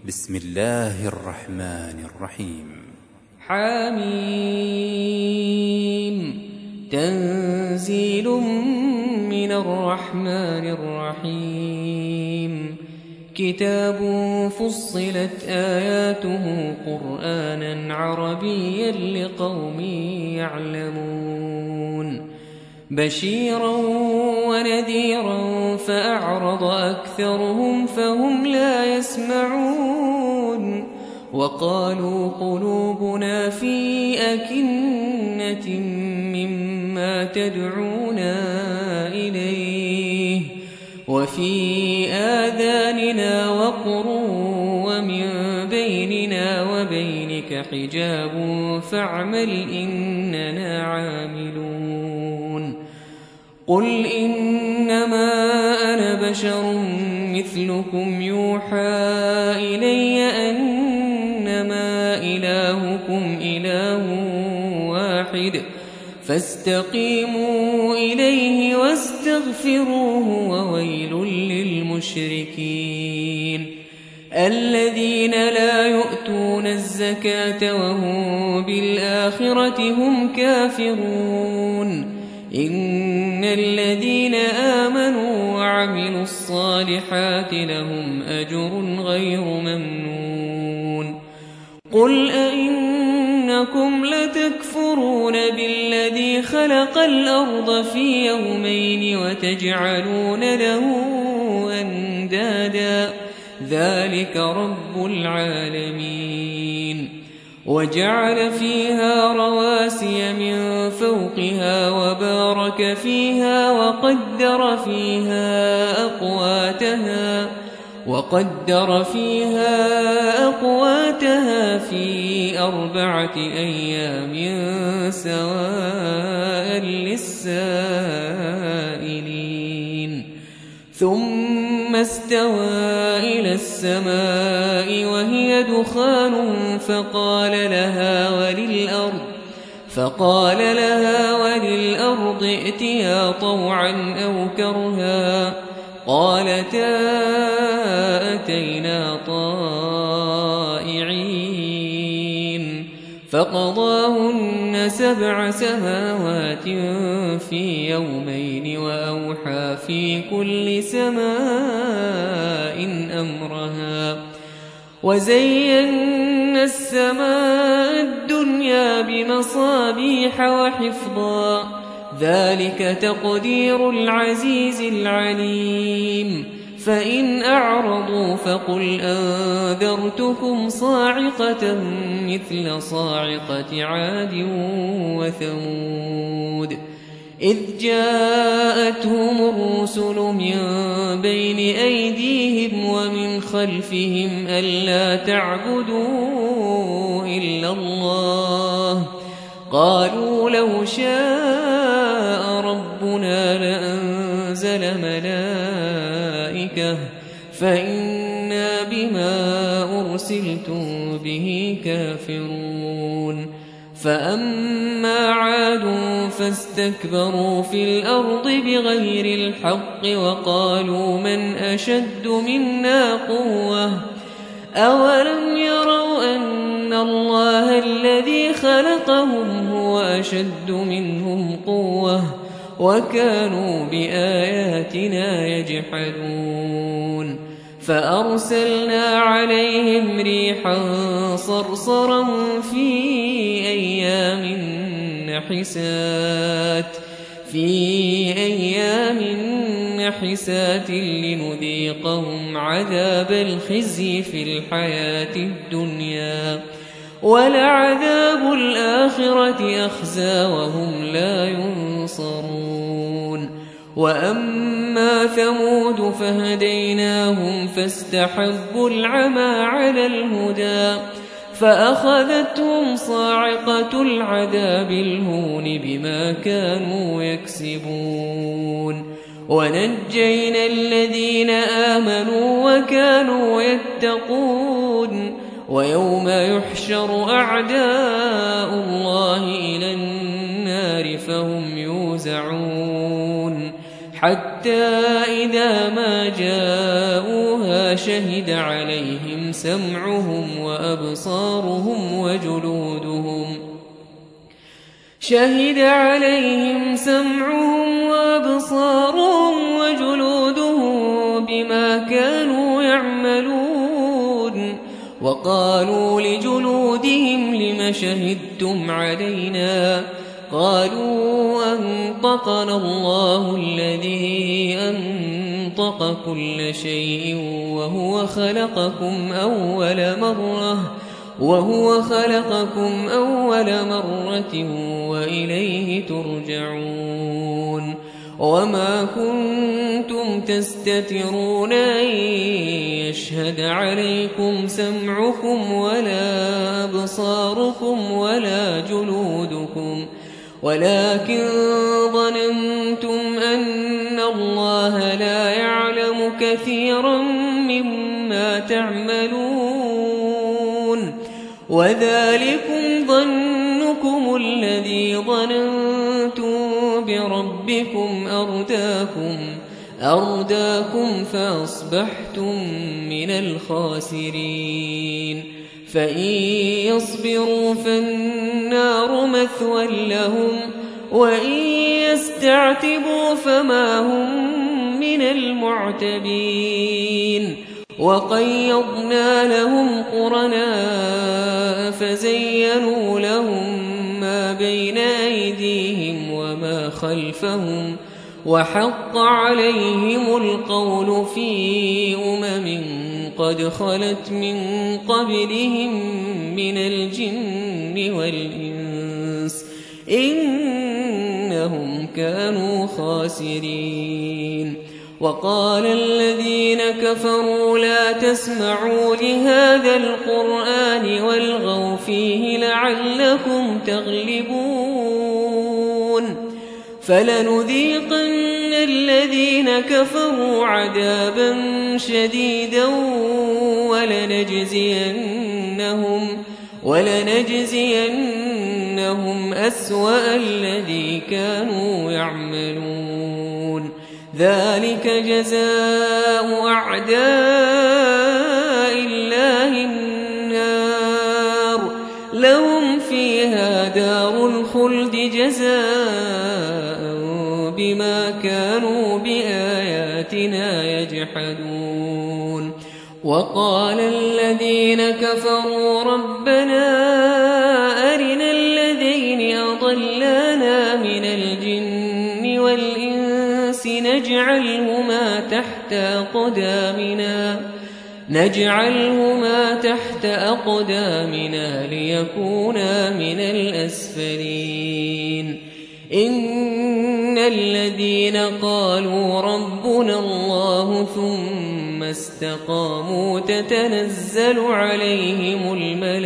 بسم الله الرحمن الرحيم. حميم. تنزيل من الرحمن الرحيم. كتاب فصلت آياته قرآنا عربيا لقوم يعلمون بشيرا ونذيرا فأعرض أكثرهم فهم لا يسمعون وقالوا قلوبنا في أكنة مما تدعونا إليه وفي آذاننا وقر ومن بيننا وبينك حجاب فاعمل إننا عاملون قل إنما أنا بشر مثلكم يوحى إلي أنما إلهكم إله واحد فاستقيموا إليه واستغفروه وويل للمشركين الذين لا يؤتون الزكاة وهم بالآخرة هم كافرون إن الذين آمنوا وعملوا الصالحات لهم أجر غير ممنون قل أئنكم لتكفرون بالذي خلق الأرض في يومين وتجعلون له أندادا ذلك رب العالمين وجعل فيها رواسي من فوقها وبارك فيها وقدر فيها أقواتها في 4 أيام سواء للسائلين ثم استوى إلى السماء وهي دخان فقال لها وللأرض ائتيا طوعا أو كرها قالتا أتينا طائعين فقضاهن 7 سماوات في يومين وأوحى في كل سماء أمرها وزينا السماء الدنيا بمصابيح وحفظا ذلك تقدير العزيز العليم فإن أعرضوا فقل أنذرتكم صاعقة مثل صاعقة عاد وثمود إذ جاءتهم الرسل من بين أيديهم ومن خلفهم ألا تعبدوا إلا الله قالوا لو شاء ربنا لأنزل ملائكة فإنا بما أرسلتم به كافرون فأما عاد فاستكبروا في الأرض بغير الحق وقالوا من أشد منا قوة أولم يروا أن الله الذي خلقهم هو أشد منهم قوة وكانوا بآياتنا يجحدون فأرسلنا عليهم ريحا صرصرا في أيام نحسات لنذيقهم عذاب الخزي في الحياة الدنيا ولعذاب الآخرة أخزى وهم لا ينصرون وأما ثمود فهديناهم فاستحبوا العمى على الهدى فأخذتهم صاعقة العذاب الهون بما كانوا يكسبون ونجينا الذين آمنوا وكانوا يتقون ويوم يحشر أعداء الله إلى النار فهم يوزعون حتى إذا ما جاءوها شهد عليهم سمعهم وأبصارهم وجلودهم بما كانوا يعملون. وقالوا لجلودهم لم شهدتم علينا؟ قالوا أنطقنا الله الذي أنطق كل شيء وهو خلقكم أول مرة وإليه ترجعون. وما كنتم تستترون أن يشهد عليكم سمعكم ولا أبصاركم ولا جلودكم، ولكن ظننتم أن الله لا يعلم كثيرا مما تعملون. وذلكم ظنكم الذي ظننتم بربكم أرداكم فأصبحتم من الخاسرين. فإن يصبروا فالنار مثوى لهم، وإن يستعتبوا فما هم من المعتبين. وقيضنا لهم قرناء فزينوا لهم ما بين أيديهم وما خلفهم، وحق عليهم القول في قد خلت من قبلهم من الجن والإنس إنهم كانوا خاسرين. وقال الذين كفروا لا تسمعوا لهذا القرآن والغوا فيه لعلكم تغلبون. فلنذيقن الذين كفروا عذابا شديدا ولنجزينهم أسوأ الذي كانوا يعملون. ذلك جزاء أعداء الله النار، لهم فيها دار الخلد جزاء بما كانوا بآياتنا يجحدون. وقال الذين كفروا ربنا أرنا الذين أضلانا من الجن والإنس نجعلهما تحت أقدامنا ليكونا من الأسفلين. إن الذين قالوا ربنا الله ثم استقاموا تتنزل عليهم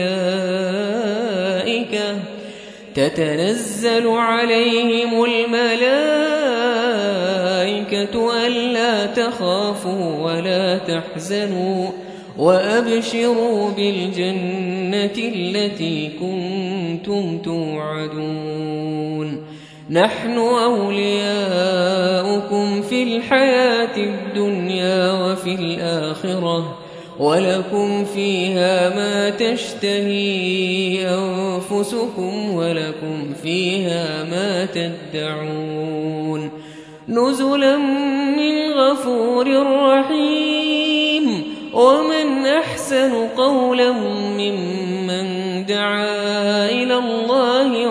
الملائكة ألا تخافوا ولا تحزنوا وأبشروا بالجنة التي كنتم توعدون. نحن أولياؤكم في الحياة الدنيا وفي الآخرة، ولكم فيها ما تشتهي أنفسكم ولكم فيها ما تدعون. نزلا من غفور رحيم. ومن أحسن قولا ممن دعا إلى الله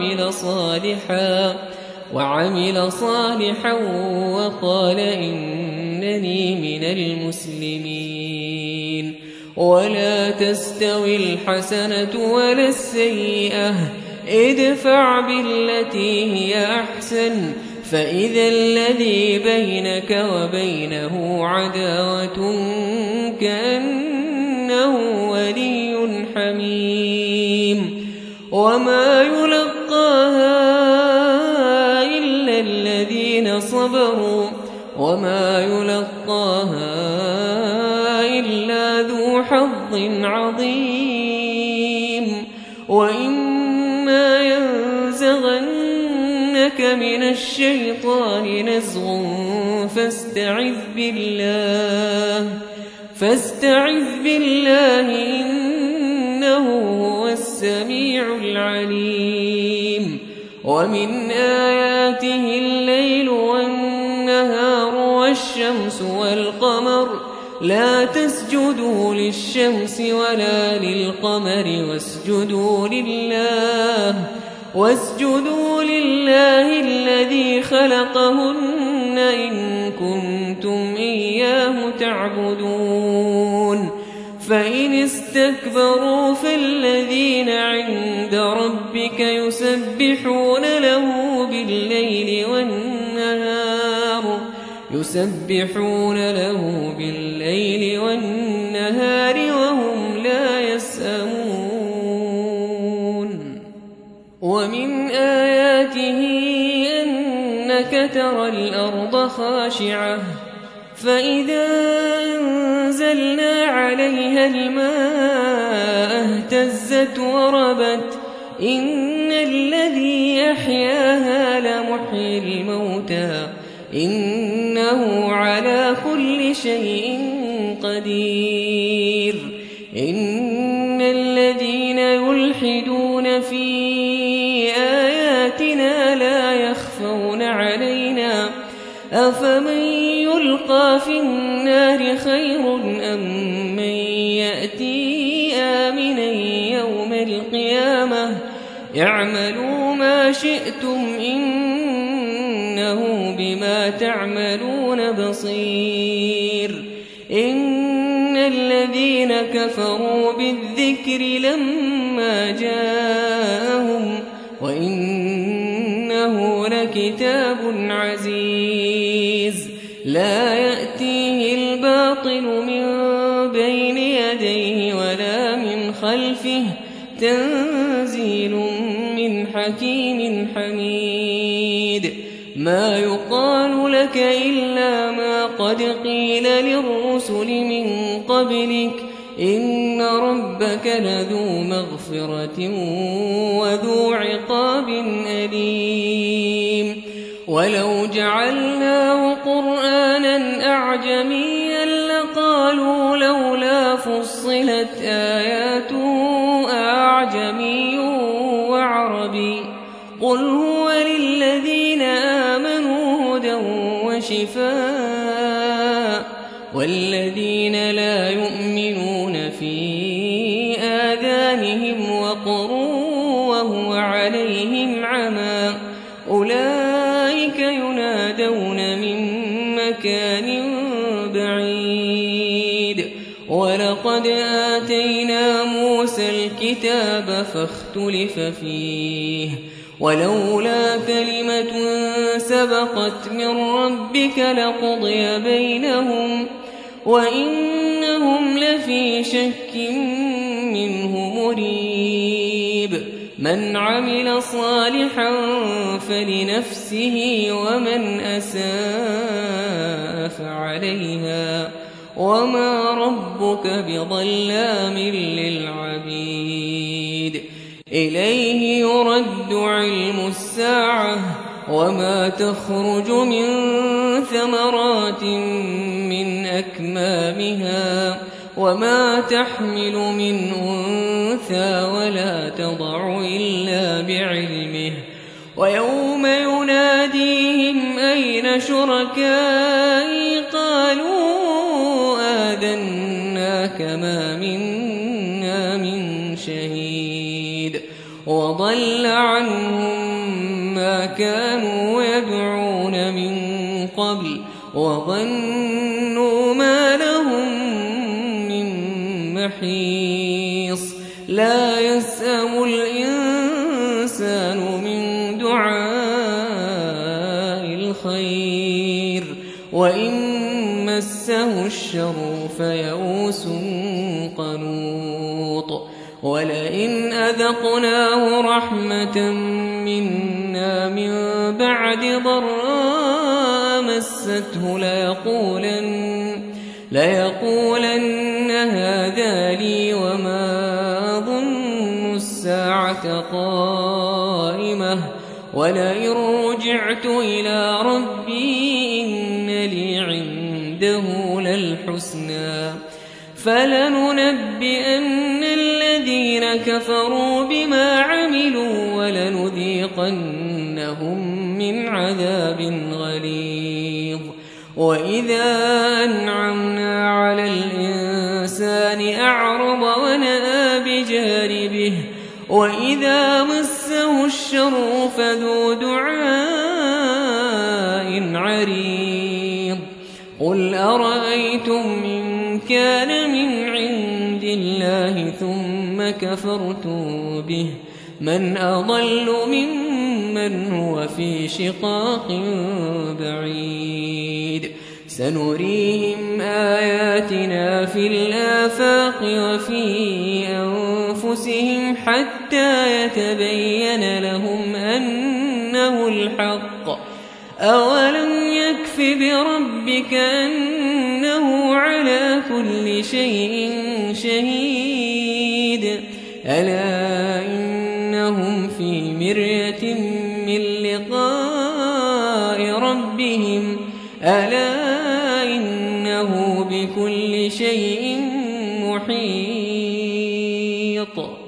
وعمل صالحا وقال إنني من المسلمين. ولا تستوي الحسنة ولا السيئة، ادفع بالتي هي أحسن، فإذا الذي بينك وبينه عداوة كأنه ولي حميم. وما يلقاها إلا الذين صبروا وما يلقاها إلا ذو حظ عظيم. وإما ينزغنك من الشيطان نزغ فاستعذ بالله إنه هو السميع العليم ومن آياته الليل والنهار والشمس والقمر لا تسجدوا للشمس ولا للقمر واسجدوا لله الذي خلقهن إن كنتم إياه تعبدون فإن استكبروا فالذين عند ربك يسبحون له بالليل والنهار وهم لا يسأمون ومن آياته أنك ترى الأرض خاشعة فإذا أنزلنا عليها الماء اهتزت وربت إن الذي أحياها لمحيي الموتى إنه على كل شيء قدير إن الذين يلحدون في آياتنا لا يخفون علينا أفمن يلقى في النار خير أم من يأتي آمنا يوم القيامة اعملوا ما شئتم إنه بما تعملون بصير إن الذين كفروا بالذكر لما جاءهم وإنه لكتاب عزيز لا يأتيه الباطل من بين يديه ولا من خلفه تنزيل من حكيم حميد ما يقال لك إلا ما قد قيل للرسل من قبلك إن ربك لذو مغفرة وذو عقاب أليم ولو جعلناه قرآنا أعجميا لقالوا لولا فصلت آياته أعجمي وعربي قل هو للذين آمنوا هدى وشفاء والذين لا يؤمنون في آذانهم وقر وهو عليهم عمى أولئك ينادون من مكان بعيد ولقد آتينا موسى الكتاب فاختلف فيه ولولا كلمة سبقت من ربك لقضي بينهم وإنهم لفي شك منه مريب من عمل صالحا فلنفسه ومن أساء فعليها وما ربك بظلام للعبيد إليه يرد علم الساعة وما تخرج من ثمرات من أكمامها وما تحمل من أنثى ولا تضع إلا بعلمه ويوم يناديهم أين شركائي قالوا آذناك ما منا من شهيد وضل عنهم ما كانوا يدعون من قبل وظنوا ما لهم من محيص لا يسأم الإنسان من دعاء الخير وإن مسه الشر فيئوس قنوط ولئن أذقناه رحمة منا من بعد ضراء مسته ليقولن هذا لي وما ظن الساعة قائمة ولئن رجعت إلى ربي إن لي عنده للحسنى فلننبئن الذين كفروا بما عملوا ولنذيقنهم من عذاب غليظ وإذا أنعمنا على الإنسان أعرض ونأى بجانبه وإذا مسه الشر فذو دعاء عريض قل أرأيتم إن كان من عند الله ثم كفرتم به من أضل ممن هو في شقاق بعيد سنريهم آياتنا في الآفاق وفي أنفسهم حتى يتبين لهم أنه الحق أولم يكف بربك أنه على كل شيء شهيد ألا إنهم في مرية من لقاء ربهم ألا إنه بكل شيء محيط